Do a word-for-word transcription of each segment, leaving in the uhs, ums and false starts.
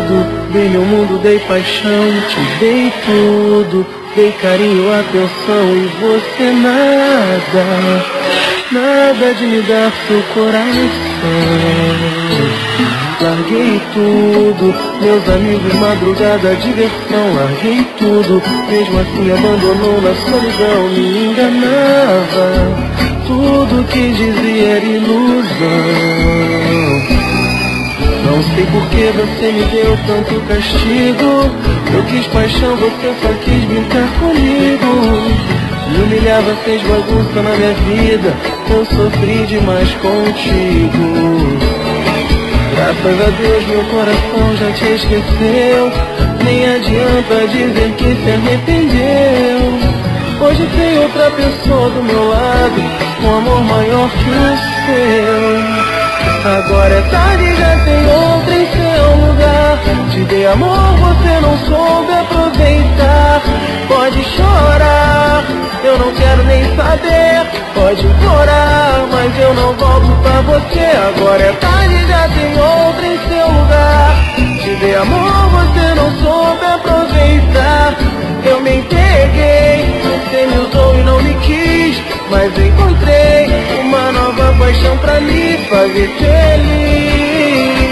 tudo, dei meu mundo, dei paixão, te dei tudo, dei carinho, atenção e você nada, nada de me dar seu coração. Larguei tudo, meus amigos, madrugada, diversão. Larguei tudo, mesmo assim abandonou na solidão. Me enganava, tudo que dizia era ilusão. Não sei por que você me deu tanto castigo. Eu quis paixão, você só quis brincar comigo. Me humilhava, fez bagunça na minha vida. Eu sofri demais contigo. Graças a Deus meu coração já te esqueceu. Nem adianta dizer que se arrependeu. Hoje tem outra pessoa do meu lado, com amor maior que o seu. Agora é tarde, já tem outra em seu lugar. Te dei amor, você não soube aproveitar. Pode chorar, eu não quero nem saber. Pode implorar, mas eu não volto pra você. Agora é tarde, já tem outra em seu lugar. Te dei amor, você não soube aproveitar. Eu me entreguei, você me usou e não me quis. Mas encontrei uma nova paixão pra me fazer feliz.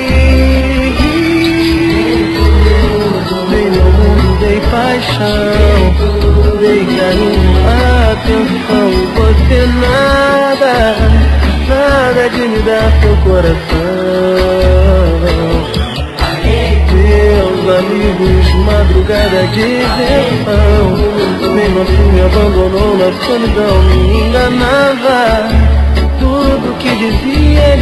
Dei meu mundo, dei paixão, dei carinho, atenção. E você nada, nada de me dar seu coração. Meus amigos, madrugada, diversão. Mesmo assim me abandonou na solidão. Me enganava, tudo que dizia era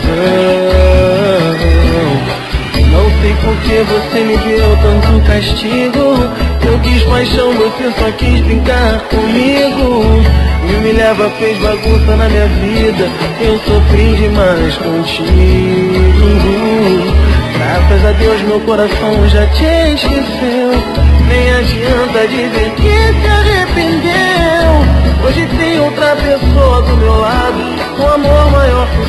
ilusão. Não sei por que você me deu tanto castigo. Eu quis paixão, você só quis brincar comigo. Me humilhava, fez bagunça na minha vida. Eu sofri demais contigo. Graças a Deus meu coração já te esqueceu. Nem adianta dizer que se arrependeu. Hoje tem outra pessoa do meu lado, com amor maior que o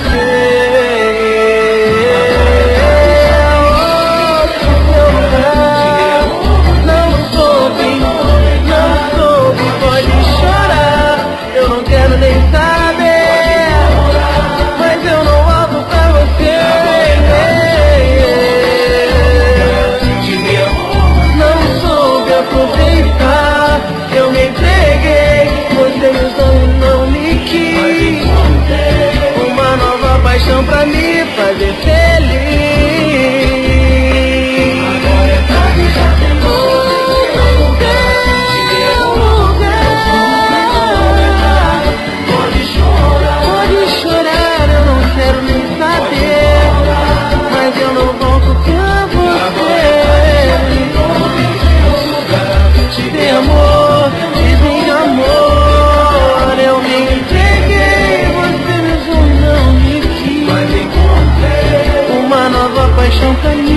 seu. Não soube, não soube, pode chorar. Eu não quero nem saber, mas eu não volto pra você. Eu me entreguei, você me usou e não me quis. Uma nova paixão pra me fazer feliz. Agora é tarde, já tem outro lugar. Pode chorar, pode chorar, eu não quero nem saber. Mas eu não volto pra você. Te dei amor, te dei amor. Eu me entreguei, você me usou e não me quis. Mas encontrei uma nova paixão pra mim.